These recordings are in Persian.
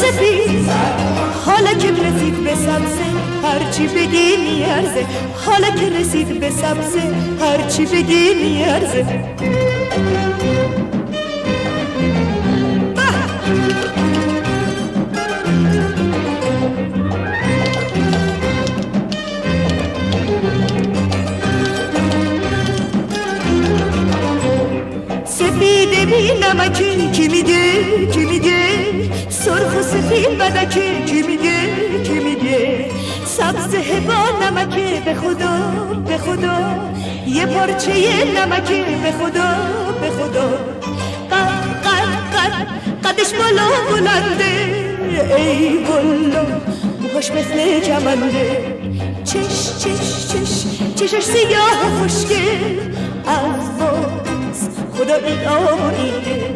سفید حالا که رسید به سبزه هرچی بگی میارزه حالا که رسید به سبزه هرچی بگی میارزه سفید بی نمکی کی میگه سرخ و سفید بدکی کی میگه سبز با نمکه به خدا یه پارچه نمکه به خدا قدش بالا بلنده ای والا موهاش مثل جمنده چشش سیاه و خوشگه عواز خدا این آینه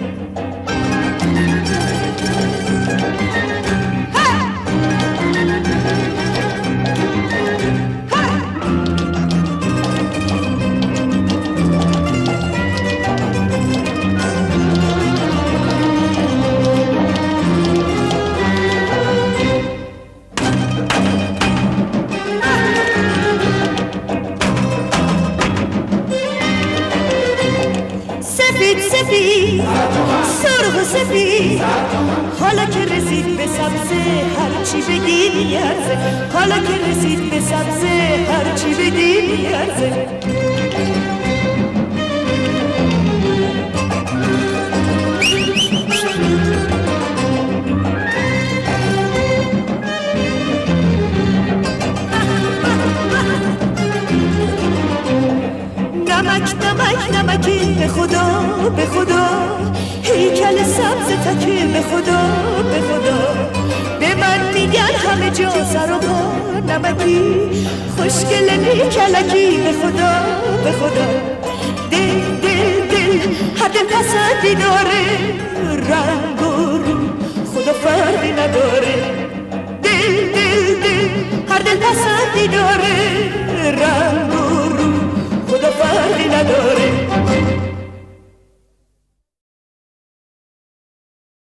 سفید سرخ و سفید حالا که رسید به سبزه هرچی بگی میارزه حالا که رسید به سبزه هرچی بگی میارزه نمکی به خدا هیکل سبز تکه به خدا به من میگن همه جا سر و پا نمکی خوشگل نیکلکی به خدا دل هر دل پسندی داره رنگ و رو خدا فردی نداره دل هر دل پسندی داره رنگ